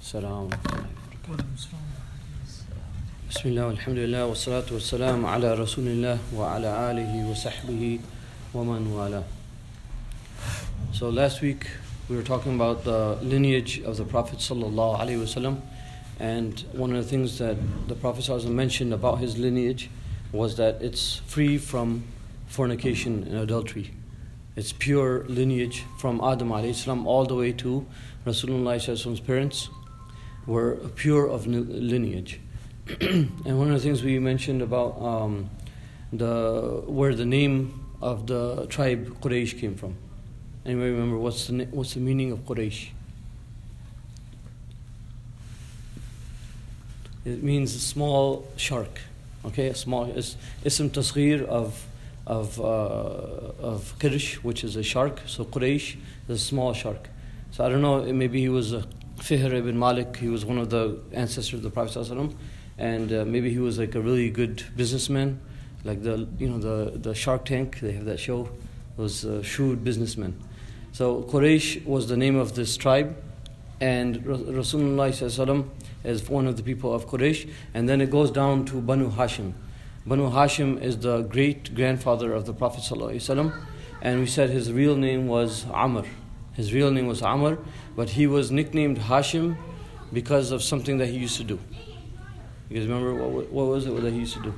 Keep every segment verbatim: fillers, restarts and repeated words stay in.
السلام بسم الله والحمد لله والصلاة والسلام على رسول الله وعلى آله وصحبه ومن والاه. So last week we were talking about the lineage of the Prophet sallallahu alaihi wasallam, and one of the things that the Prophet sallallahu alaihi wasallam mentioned about his lineage was that it's free from fornication and adultery. It's pure lineage from Adam alayhi salam all the way to Rasulullah sallallahu alaihi wasallam's parents were pure of lineage. And one of the things we mentioned about um, the where the name of the tribe Quraysh came from. Anybody remember what's the what's the meaning of Quraysh? It means a small shark. Okay, a small is ism tasghir of of uh, of Qirsh, which is a shark. So Quraysh is a small shark. So I don't know, maybe he was a Fihr ibn Malik. He was one of the ancestors of the Prophet sallallahu alaihi wasallam, and uh, maybe he was like a really good businessman, like the you know the the Shark Tank. They have that show. Was a shrewd businessman. So Quraysh was the name of this tribe, and Rasulullah sallallahu alaihi wasallam is one of the people of Quraysh, and then it goes down to Banu Hashim. Banu Hashim is the great grandfather of the Prophet sallallahu alaihi wasallam, and we said his real name was Amr. His real name was Amr, but he was nicknamed Hashim because of something that he used to do. You guys remember what what was it that he used to do?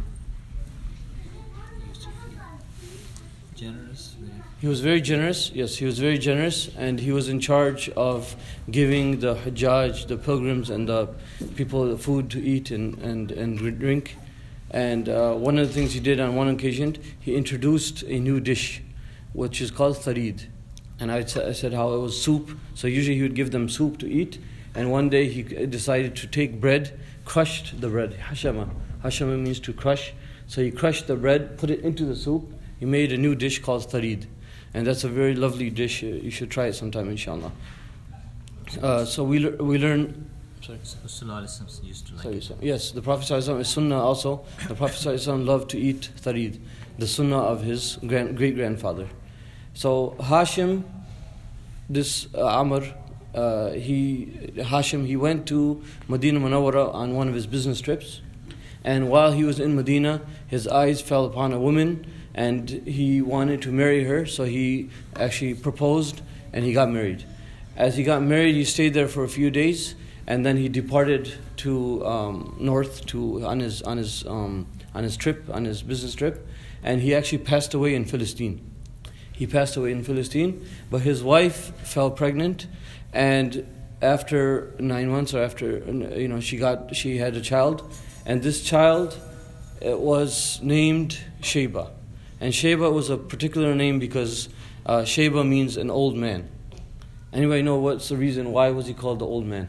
He used to be generous. He was very generous. Yes, he was very generous, and he was in charge of giving the Hajjaj, the pilgrims, and the people food to eat and and and drink. And uh, one of the things he did on one occasion, he introduced a new dish, which is called tharid. And I said how it was soup. So usually he would give them soup to eat. And one day he decided to take bread, crushed the bread. Hashama. Hashama means to crush. So he crushed the bread, put it into the soup. He made a new dish called tharid. And that's a very lovely dish. You should try it sometime, inshallah. Uh, so we le- we learn... Sorry. Rasulullah used to like Sorry, yes, the Prophet ﷺ is sunnah also. The Prophet ﷺ loved to eat tharid, the sunnah of his grand, great-grandfather. So Hashim, this uh, Amr, uh, he Hashim, he went to Medina Munawwara on one of his business trips, and while he was in Medina, his eyes fell upon a woman, and he wanted to marry her. So he actually proposed, and he got married. As he got married, he stayed there for a few days, and then he departed to um, north to on his on his um, on his trip on his business trip, and he actually passed away in Palestine. He passed away in Palestine, but his wife fell pregnant, and after nine months or after you know she got she had a child, and this child it was named Sheba, and Sheba was a particular name because uh, Sheba means an old man. Anybody know what's the reason? Why was he called the old man?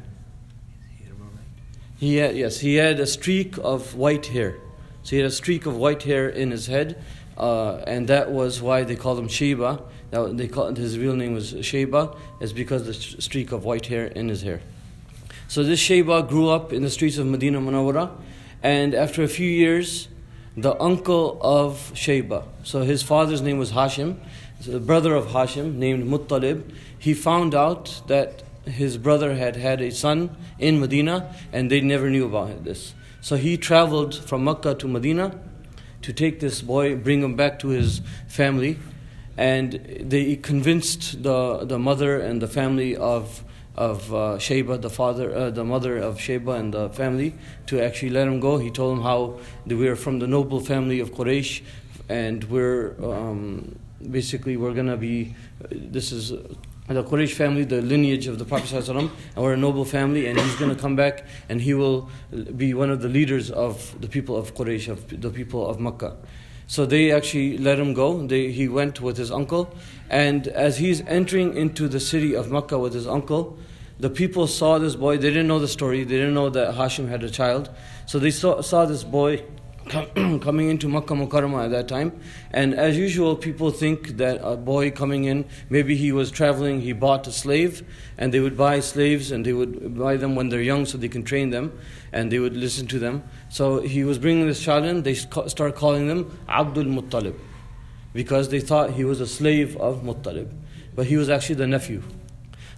He had yes he had a streak of white hair, so he had a streak of white hair in his head. Uh, and that was why they called him Sheba. That they called, his real name was Sheba, is because of the streak of white hair in his hair. So this Sheba grew up in the streets of Medina Munawwara, and after a few years, the uncle of Sheba, so his father's name was Hashim, so the brother of Hashim, named Muttalib, he found out that his brother had had a son in Medina, and they never knew about this. So he traveled from Mecca to Medina to take this boy, bring him back to his family, and they convinced the the mother and the family of of uh, Sheba, the father, uh, the mother of Sheba and the family, to actually let him go. He told them how we are from the noble family of Quraysh, and we're um, basically we're gonna be. This is the Quraysh family, the lineage of the Prophet ﷺ, and we're a noble family, and he's going to come back, and he will be one of the leaders of the people of Quraysh, of the people of Makkah. So they actually let him go. They, he went with his uncle, and as he's entering into the city of Makkah with his uncle, the people saw this boy. They didn't know the story. They didn't know that Hashim had a child. So they saw, saw this boy coming into Makkah Mukarramah at that time, and as usual, people think that a boy coming in, maybe he was traveling, he bought a slave, and they would buy slaves, and they would buy them when they're young so they can train them, and they would listen to them. So he was bringing this child in. They start calling them Abdul Muttalib, because they thought he was a slave of Muttalib, but he was actually the nephew.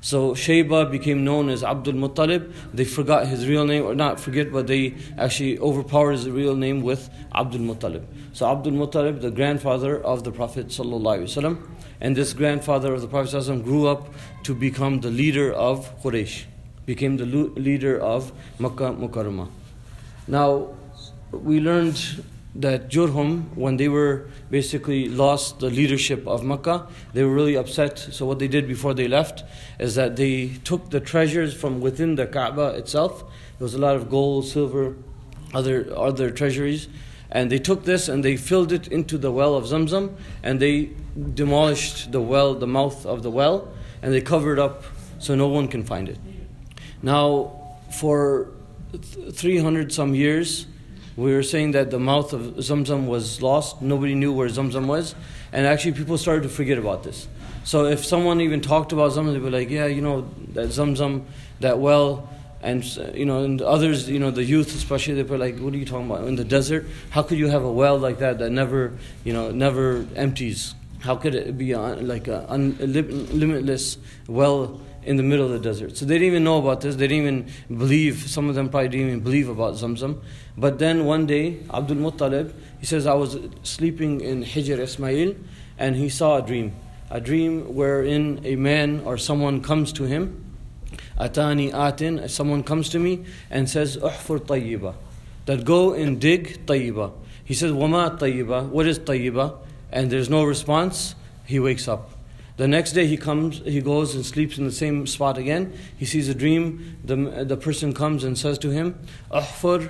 So Shayba became known as Abdul Muttalib. They forgot his real name, or not forget, but they actually overpowered his real name with Abdul Muttalib. So Abdul Muttalib, the grandfather of the Prophet ﷺ, and this grandfather of the Prophet ﷺ grew up to become the leader of Quraysh, became the leader of Makkah Mukarramah. Now, we learned that Jurhum, when they were basically lost the leadership of Makkah, they were really upset. So what they did before they left is that they took the treasures from within the Kaaba itself. There was a lot of gold, silver, other other treasuries, and they took this and they filled it into the well of Zamzam, and they demolished the well, the mouth of the well, and they covered up so no one can find it. Now, for three hundred some years, we were saying that the mouth of Zamzam was lost. Nobody knew where Zamzam was. And actually people started to forget about this. So if someone even talked about Zamzam, they'd be like, yeah, you know, that Zamzam, that well, and you know, and others, you know, the youth especially, they'd be like, what are you talking about? In the desert? How could you have a well like that that never, you know, never empties? How could it be like a un- limitless well in the middle of the desert? So they didn't even know about this. They didn't even believe. Some of them probably didn't even believe about Zamzam. But then one day, Abdul Muttalib, he says, I was sleeping in Hijr Ismail, and he saw a dream. A dream wherein a man or someone comes to him. Atani atin, someone comes to me and says, Uhfur tayyiba, that go and dig tayyiba. He says, Wama tayyiba, what is tayyiba? And there's no response. He wakes up. The next day he comes, he goes and sleeps in the same spot again. He sees a dream. The the person comes and says to him, "Uhfur,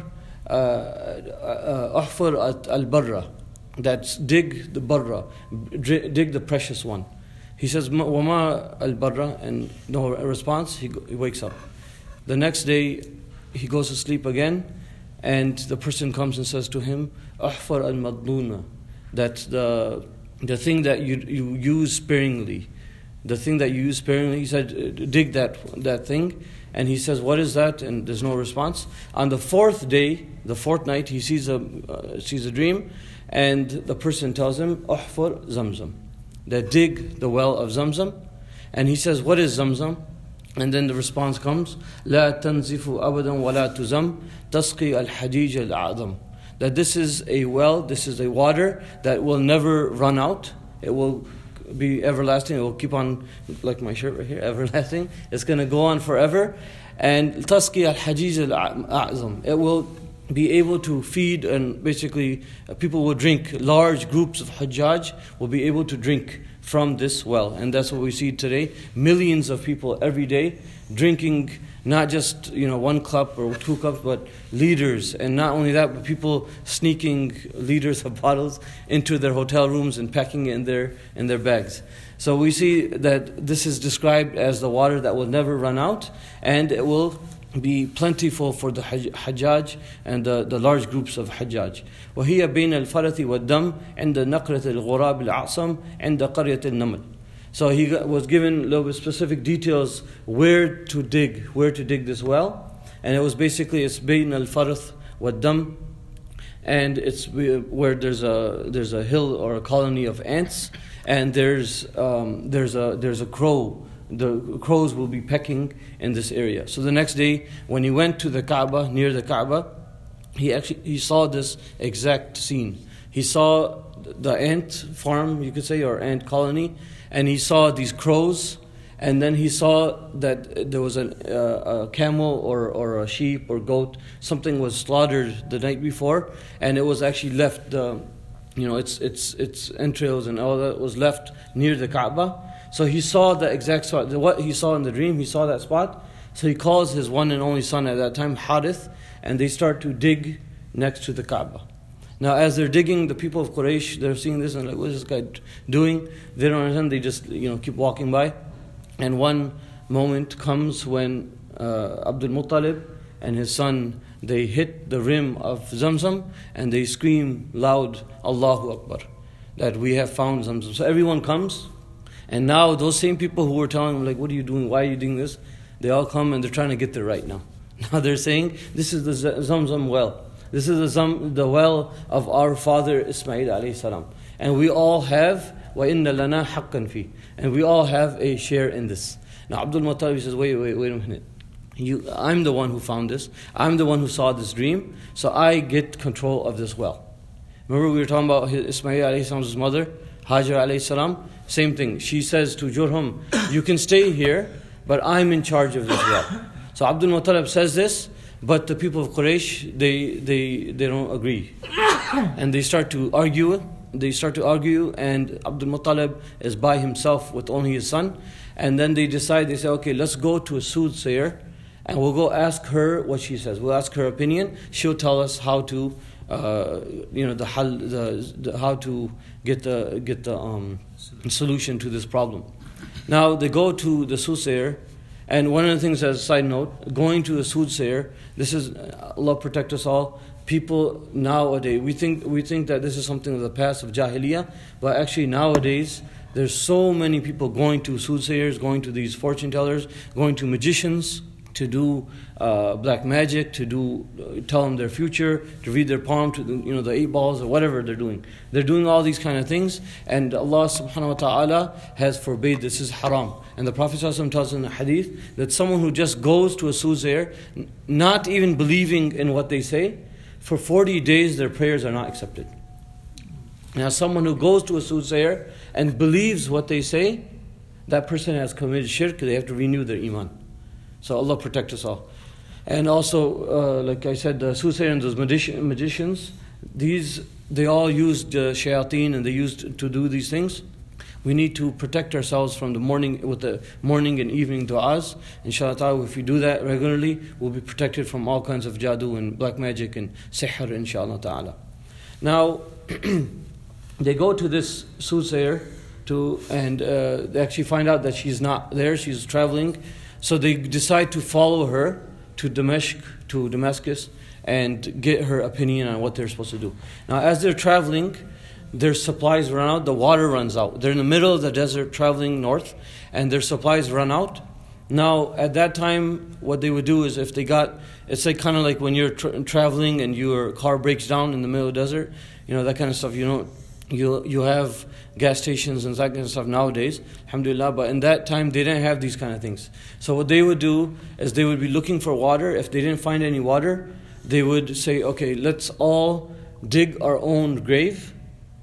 uhfur al-barra," that's dig the barra, dig the precious one. He says, "Wama al-barra," and no response. He, he wakes up. The next day he goes to sleep again, and the person comes and says to him, "Uhfur al-madluna," that's the The thing that you you use sparingly, the thing that you use sparingly. He said, dig that that thing, and he says, what is that? And there's no response. On the fourth day, the fourth night, he sees a uh, sees a dream, and the person tells him, "Uhfur Zamzam," that dig the well of Zamzam, and he says, what is Zamzam? And then the response comes, "La tanzifu abadan wa la tuzam tasqi al-hadij al-a'zam." That this is a well, this is a water that will never run out. It will be everlasting. It will keep on, like my shirt right here, everlasting. It's going to go on forever. And tasqi al-hajij al-a'zam. It will be able to feed, and basically uh, people will drink. Large groups of hajjaj will be able to drink from this well. And that's what we see today. Millions of people every day drinking, not just, you know, one cup or two cups, but liters. And not only that, but people sneaking liters of bottles into their hotel rooms and packing it in their in their bags. So we see that this is described as the water that will never run out, and it will be plentiful for the hajjaj and the, the large groups of hajjaj. وهي بين الفرث والدم عند نقرة الغراب الأعصم عند قرية النمل. So he was given a little bit specific details where to dig, where to dig this well, and it was basically it's بين الفرث والدم, and it's where there's a there's a hill or a colony of ants, and there's um, there's a there's a crow. The crows will be pecking in this area. So the next day, when he went to the Kaaba, near the Kaaba, he actually he saw this exact scene. He saw the ant farm, you could say, or ant colony, and he saw these crows, and then he saw that there was a, a, a camel or, or a sheep or goat, something was slaughtered the night before, and it was actually left, the, you know, its its its entrails and all that was left near the Kaaba. So he saw the exact spot, what he saw in the dream, he saw that spot. So he calls his one and only son at that time, Harith, and they start to dig next to the Kaaba. Now as they're digging, the people of Quraysh, they're seeing this and like, what is this guy doing? They don't understand, they just, you know, keep walking by. And one moment comes when uh, Abdul Muttalib and his son, they hit the rim of Zamzam and they scream loud, Allahu Akbar, that we have found Zamzam. So everyone comes. And now those same people who were telling him, like, what are you doing? Why are you doing this? They all come and they're trying to get there right now. Now they're saying, this is the Zamzam well. This is the, Zam, the well of our father Ismail alayhi salam. And we all have, وَإِنَّ لَنَا حَقًّا فِي. And we all have a share in this. Now Abdul Muttalib says, wait, wait, wait a minute. You, I'm the one who found this. I'm the one who saw this dream. So I get control of this well. Remember we were talking about his, Ismail alayhi salam's mother, Hajar alayhi salam? Same thing. She says to Jurhum, you can stay here, but I'm in charge of this well. So Abdul Muttalib says this, but the people of Quraysh, they, they, they don't agree. And they start to argue. They start to argue, and Abdul Muttalib is by himself with only his son. And then they decide, they say, okay, let's go to a soothsayer, and we'll go ask her what she says. We'll ask her opinion. She'll tell us how to, uh, you know, the, hal, the, the how to get the get the um, solution to this problem. Now they go to the soothsayer, and one of the things, as a side note, going to a soothsayer. This is Allah protect us all. People nowadays, we think we think that this is something of the past of Jahiliyyah, but actually nowadays there's so many people going to soothsayers, going to these fortune tellers, going to magicians to do uh, black magic, to do uh, tell them their future, to read their palm, to you know the eight balls or whatever they're doing. They're doing all these kind of things, and Allah subhanahu wa ta'ala has forbade this is haram. And the Prophet ﷺ tells in the hadith that someone who just goes to a soothsayer, not even believing in what they say, for forty days their prayers are not accepted. Now someone who goes to a soothsayer and believes what they say, that person has committed shirk. They have to renew their iman. So Allah protect us all. And also, uh, like I said, the soothsayer and those magician, magicians, these they all used uh, shayateen, and they used to do these things. We need to protect ourselves from the morning with the morning and evening du'as. Inshallah ta'ala, if we do that regularly, we'll be protected from all kinds of jadoo and black magic and sihr, inshallah ta'ala. Now, they go to this soothsayer to, and uh, they actually find out that she's not there, she's traveling. So they decide to follow her to Damascus, to Damascus, and get her opinion on what they're supposed to do. Now, as they're traveling, their supplies run out, the water runs out. They're in the middle of the desert traveling north, and their supplies run out. Now, at that time, what they would do is if they got, it's like kind of like when you're tra- traveling and your car breaks down in the middle of the desert, you know, that kind of stuff. You know, you you have gas stations and that kind of stuff nowadays, alhamdulillah, but in that time they didn't have these kind of things. So what they would do is they would be looking for water. If they didn't find any water, they would say, okay, let's all dig our own grave,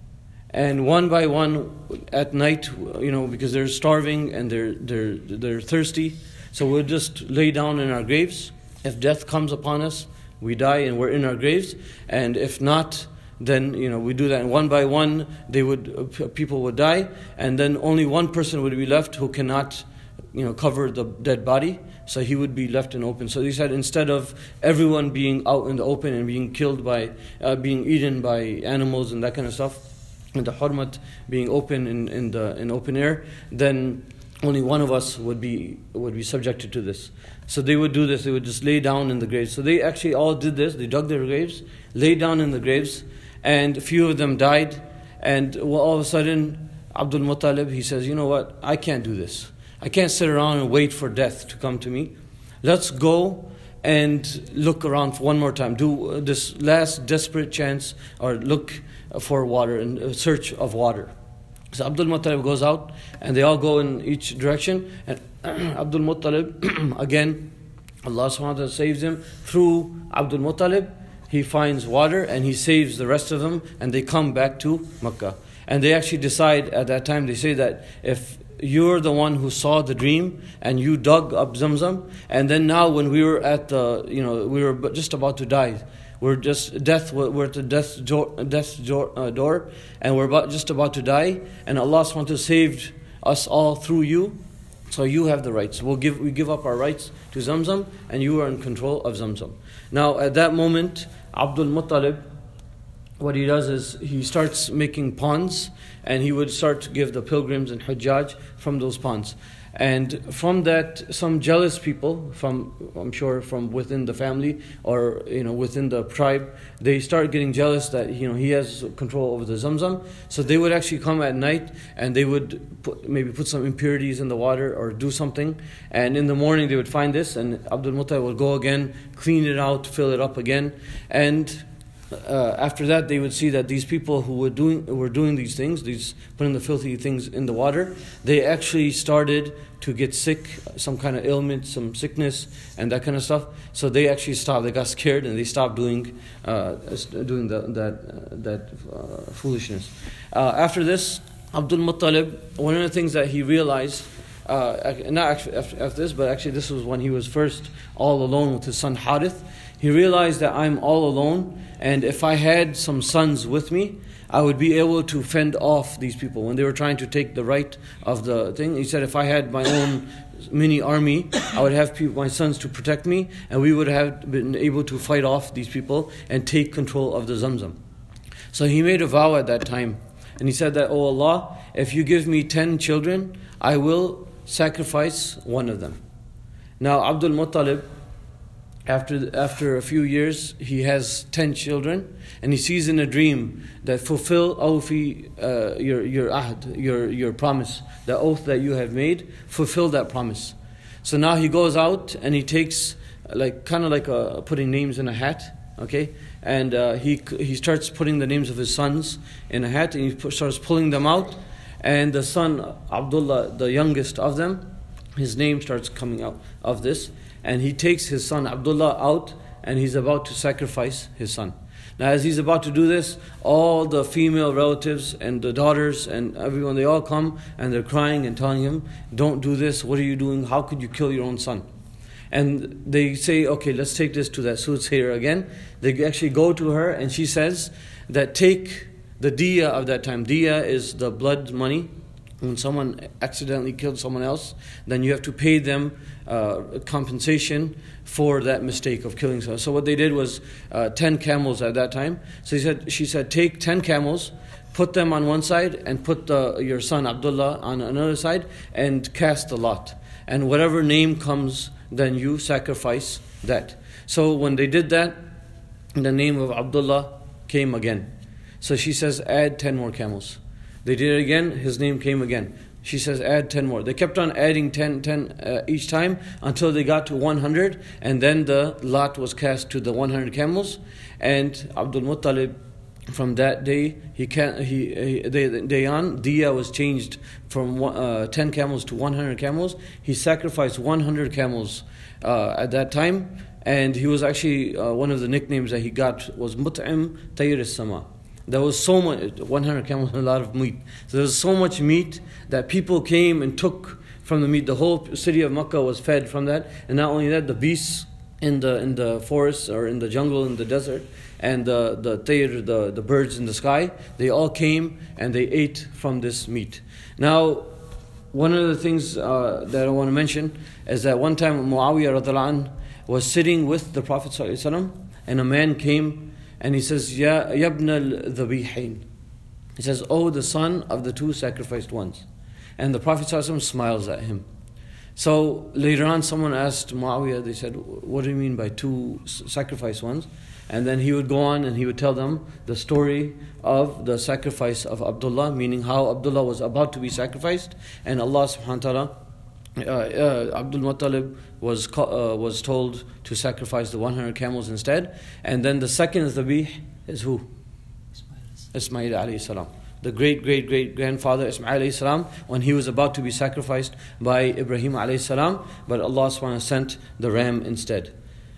and one by one at night, you know, because they're starving and they're they're they're thirsty, so we'll just lay down in our graves. If death comes upon us, we die and we're in our graves, and if not, then you know we do that, and one by one they would uh, people would die, and then only one person would be left who cannot, you know, cover the dead body, so he would be left in open. So he said instead of everyone being out in the open and being killed by, uh, being eaten by animals and that kind of stuff, and the hurmat being open in, in the in open air, then only one of us would be would be subjected to this. So they would do this. They would just lay down in the graves. So they actually all did this. They dug their graves, laid down in the graves. And a few of them died, and well, all of a sudden, Abdul Muttalib, he says, you know what, I can't do this. I can't sit around and wait for death to come to me. Let's go and look around for one more time. Do this last desperate chance, or look for water, and search of water. So Abdul Muttalib goes out, and they all go in each direction. And Abdul Muttalib, again, Allah subhanahu wa ta'ala saves him through Abdul Muttalib. He finds water and he saves the rest of them, and they come back to Makkah. And they actually decide at that time, they say that if you're the one who saw the dream and you dug up Zamzam, and then now when we were at the, you know, we were just about to die, we're just, death, we're at the death door, death door, uh, door and we're about, just about to die, and Allah subhanahu wa ta'ala saved us all through you, so you have the rights. We'll give, we give up our rights to Zamzam, and you are in control of Zamzam. Now at that moment, Abdul Muttalib, what he does is he starts making ponds, and he would start to give the pilgrims and Hujjaj from those ponds. And from that, some jealous people, from I'm sure from within the family or you know within the tribe, they start getting jealous that you know he has control over the Zamzam. So they would actually come at night, and they would put, maybe put some impurities in the water or do something. And in the morning they would find this, and Abdul Muttalib would go again, clean it out, fill it up again, and Uh, after that, they would see that these people who were doing were doing these things, these putting the filthy things in the water, they actually started to get sick, some kind of ailment, some sickness, and that kind of stuff. So they actually stopped. They got scared and they stopped doing uh, doing the, that uh, that uh, foolishness. Uh, after this, Abdul Muttalib, one of the things that he realized, uh, not actually after, after this, but actually this was when he was first all alone with his son Harith. He realized that I'm all alone, and if I had some sons with me, I would be able to fend off these people. When they were trying to take the right of the thing, he said, if I had my own mini army, I would have people, my sons to protect me, and we would have been able to fight off these people and take control of the Zamzam. So he made a vow at that time, and he said that, oh Allah, if you give me ten children, I will sacrifice one of them. Now Abdul Muttalib, After after a few years, he has ten children, and he sees in a dream that fulfill awfi, uh, your your ahd, your your promise, the oath that you have made, fulfill that promise. So now he goes out and he takes like kind of like a, putting names in a hat, okay, and uh, he he starts putting the names of his sons in a hat, and he pu- starts pulling them out, and the son Abdullah, the youngest of them, his name starts coming out of this. And he takes his son Abdullah out, and he's about to sacrifice his son. Now as he's about to do this, all the female relatives and the daughters and everyone, they all come and they're crying and telling him, don't do this, what are you doing, how could you kill your own son? And they say, okay, let's take this to that soothsayer again. They actually go to her, and she says that take the diya of that time. Diya is the blood money. When someone accidentally killed someone else, then you have to pay them uh, compensation for that mistake of killing someone. So what they did was uh, ten camels at that time. So he said, she said, take ten camels, put them on one side, and put the, your son Abdullah on another side, and cast the lot. And whatever name comes, then you sacrifice that. So when they did that, the name of Abdullah came again. So she says, add ten more camels. They did it again, his name came again. She says, add ten more. They kept on adding ten, ten uh, each time until they got to one hundred, and then the lot was cast to the one hundred camels. And Abdul Muttalib, from that day, he can he, he day, day on, diya was changed from uh, ten camels to one hundred camels. He sacrificed one hundred camels uh, at that time, and he was actually, uh, one of the nicknames that he got was Mut'im Tayr as-Sama. There was so much, one hundred camels, a lot of meat. So there was so much meat that people came and took from the meat. The whole city of Makkah was fed from that. And not only that, the beasts in the in the forests or in the jungle, in the desert, and the the tayr, the, the birds in the sky, they all came and they ate from this meat. Now, one of the things uh, that I want to mention is that one time Muawiyah radhiallahu anhu was sitting with the Prophet sallallahu alaihi wasallam, and a man came and he says, Ya yabna al-dhabihain. He says, oh, the son of the two sacrificed ones. And the Prophet ﷺ smiles at him. So later on, someone asked Muawiyah, they said, what do you mean by two sacrificed ones? And then he would go on and he would tell them the story of the sacrifice of Abdullah, meaning how Abdullah was about to be sacrificed, and Allah subhanahu wa ta'ala, Uh, uh, Abdul Muttalib was uh, was told to sacrifice the one hundred camels instead. And then the second dhabih is who? Ismail alayhi salam. The great, great, great grandfather Ismail alayhi salam, when he was about to be sacrificed by Ibrahim alayhi salam, but Allah subhanahu wa ta'ala sent the ram instead.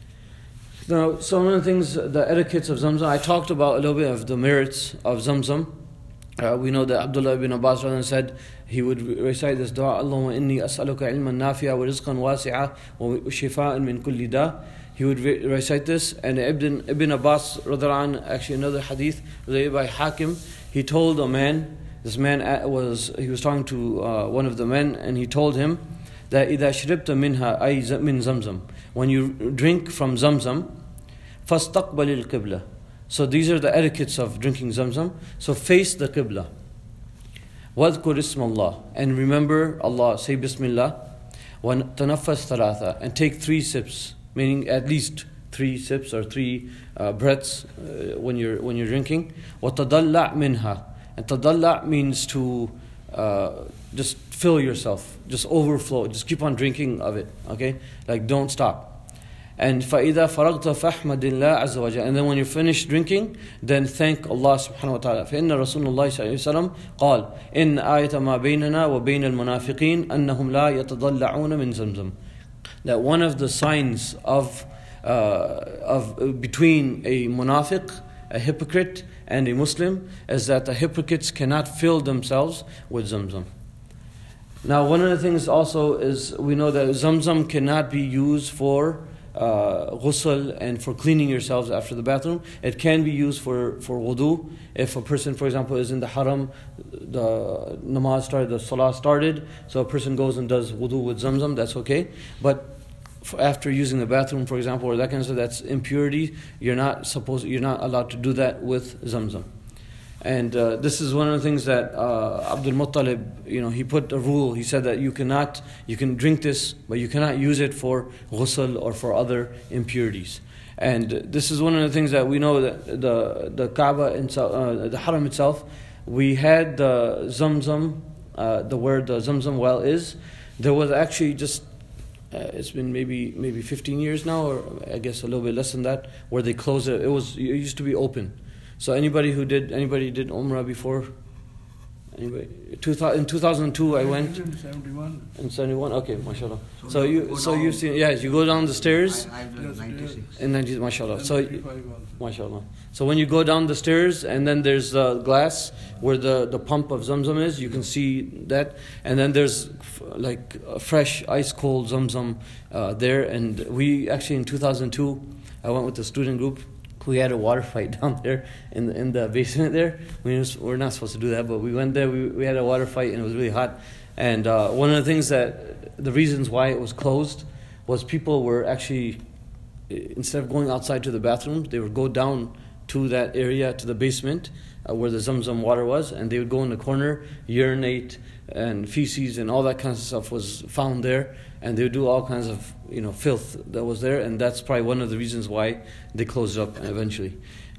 Now, some of the things, the etiquettes of Zamzam, I talked about a little bit of the merits of Zamzam. Uh, we know that Abdullah ibn Abbas said he would recite this dua, Allahumma inni as'aluka ilman nafi'a wa rizqan wasi'a wa shifa'an min kulli da. He would re- recite this, and Ibn, Ibn Abbas, radhiallahu anhu, actually another hadith related by Hakim, he told a man, this man was, he was talking to uh, one of the men, and he told him that إِذَا شْرِبْتَ مِنْهَا أي min Zamzam, when you drink from Zamzam, فَاسْتَقْبَلِ الْقِبْلَةِ. So these are the etiquettes of drinking Zamzam. So face the Qibla. وَاذْكُرْ اسْمَ اللَّهِ, and remember Allah. Say Bismillah. وَتَنَفَّسْ ثَلَاثًا, and take three sips, meaning at least three sips or three uh, breaths uh, when you're when you're drinking. وَتَضَلَّعْ مِنْهَا, and tadalla' means to uh, just fill yourself, just overflow, just keep on drinking of it. Okay, like don't stop. And فَإِذَا فَرَغْتَ فَأَحْمَدِ اللَّهَ عَزَّ وَجَلَ. And then when you finish drinking, then thank Allah subhanahu wa ta'ala. فإن رسول الله صلى الله عليه وسلم قال إن آية ما بيننا وبين المنافقين أنهم لا يتضلعون من زمزم. That one of the signs of uh, of uh, between a munafiq, a hypocrite, and a Muslim is that the hypocrites cannot fill themselves with Zamzam. Now, one of the things also is we know that Zamzam cannot be used for uh, ghusl and for cleaning yourselves after the bathroom. It can be used for, for wudu. If a person, for example, is in the haram, the namaz started, the salah started, so a person goes and does wudu with Zamzam, that's okay. But for after using the bathroom, for example, or that kind of stuff, that's impurity. You're not supposed, you're not allowed to do that with Zamzam. And uh, this is one of the things that uh, Abdul Muttalib, you know, he put a rule. He said that you cannot, you can drink this, but you cannot use it for ghusl or for other impurities. And this is one of the things that we know that the the Kaaba itself, uh, the Haram itself, we had the Zamzam, uh, the where the Zamzam well is. There was actually just uh, it's been maybe maybe fifteen years now, or I guess a little bit less than that, where they closed it. It was it used to be open. So anybody who did anybody did Umrah before? Anybody? Two thousand, in two thousand two I went. In seventy-one. In seventy-one, okay, mashallah. So So you you go so down- you've seen, yes, you go down the stairs I, I've done Yes, ninety-six. in ninety, mashallah. So thirty-five also. mashallah. So when you go down the stairs and then there's the glass where the, the pump of Zamzam is, you can see that, and then there's f- like a fresh ice cold Zamzam uh, there. And we actually in two thousand two, I went with the student group. We had a water fight down there in the, in the basement there. We was, we're not supposed to do that, but we went there. We we had a water fight and it was really hot. And uh, one of the things that the reasons why it was closed was people were actually, instead of going outside to the bathrooms, they would go down to that area, to the basement uh, where the Zamzam water was, and they would go in the corner, urinate, and feces and all that kind of stuff was found there, and they would do all kinds of, you know, filth that was there, and that's probably one of the reasons why they closed it up eventually.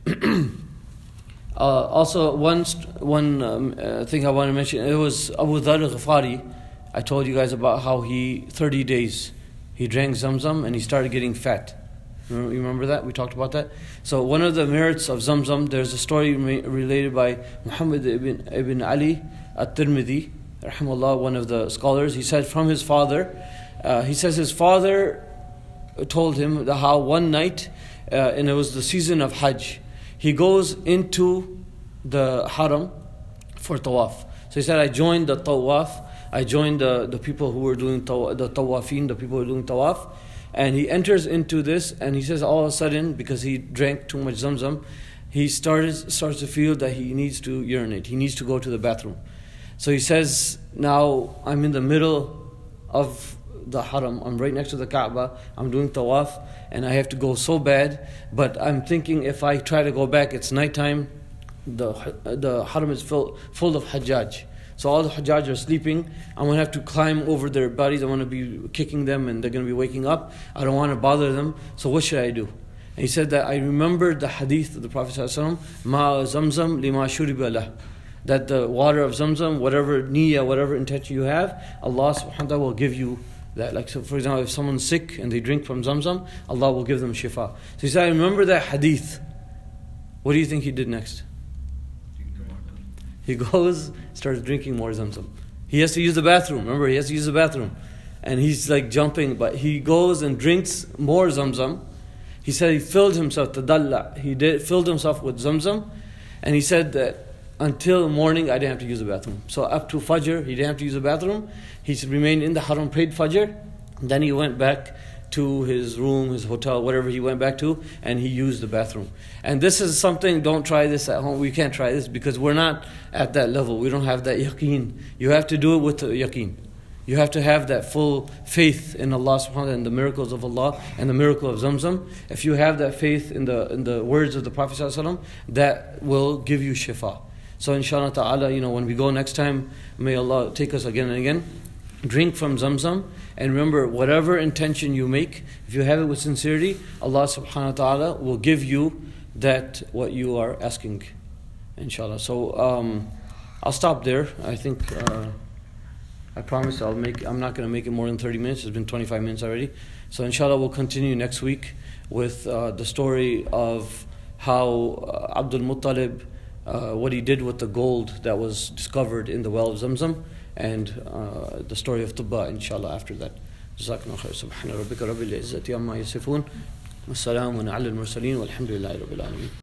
uh, also, one st- one um, uh, thing I want to mention, it was Abu Dharr al-Ghifari. I told you guys about how he, thirty days, he drank Zamzam and he started getting fat. Remember, you remember that? We talked about that. So one of the merits of Zamzam, there's a story re- related by Muhammad ibn, ibn Ali at-Tirmidhi, rahimahullah, one of the scholars. He said from his father, uh, he says his father told him that how one night, uh, and it was the season of Hajj, he goes into the Haram for tawaf. So he said, I joined the tawaf, I joined the, the people who were doing taw- the tawafin, the people who were doing tawaf. And he enters into this, and he says all of a sudden, because he drank too much Zamzam, he started, starts to feel that he needs to urinate. He needs to go to the bathroom. So he says, now I'm in the middle of the Haram. I'm right next to the Kaaba. I'm doing tawaf, and I have to go so bad. But I'm thinking if I try to go back, it's nighttime. The, the Haram is full, full of Hajjaj. So all the Hajjaj are sleeping. I'm going to have to climb over their bodies. I'm going to be kicking them and they're going to be waking up. I don't want to bother them. So what should I do? And he said that I remembered the hadith of the Prophet ﷺ, Ma zamzam lima shuriba lah. That the water of Zamzam, whatever niyyah, whatever intention you have, Allah subhanahu wa ta'ala will give you that. Like, so for example, if someone's sick and they drink from Zamzam, Allah will give them shifa. So he said, I remember that hadith. What do you think he did next? He goes, starts drinking more Zamzam. He has to use the bathroom. Remember, he has to use the bathroom. And he's like jumping, but he goes and drinks more Zamzam. He said he filled himself, tadalla. He did, filled himself with Zamzam. And he said that until morning, I didn't have to use the bathroom. So up to Fajr, he didn't have to use the bathroom. He remained in the Haram, prayed Fajr. Then he went back to his room, his hotel, whatever he went back to, and he used the bathroom. And this is something, don't try this at home. We can't try this because we're not at that level. We don't have that yaqeen. You have to do it with the yaqeen. You have to have that full faith in Allah subhanahu wa ta'ala and the miracles of Allah and the miracle of Zamzam. If you have that faith in the in the words of the Prophet sallallahu alaihi wasallam, that will give you shifa. So inshallah ta'ala, you know, when we go next time, may Allah take us again and again. Drink from Zamzam, and remember, whatever intention you make, if you have it with sincerity, Allah subhanahu wa ta'ala will give you that what you are asking, inshallah. So um, I'll stop there. I think uh, I promise I'll make I'm not going to make it more than thirty minutes. It's been twenty-five minutes already. So inshallah we'll continue next week with uh, the story of how uh, Abdul Muttalib, uh, what he did with the gold that was discovered in the well of Zamzam, and uh, the story of Tubba inshallah after that. جزاكم الله خير. سبحان ربك رب العزة عما يصفون والسلام على المرسلين والحمد لله رب العالمين.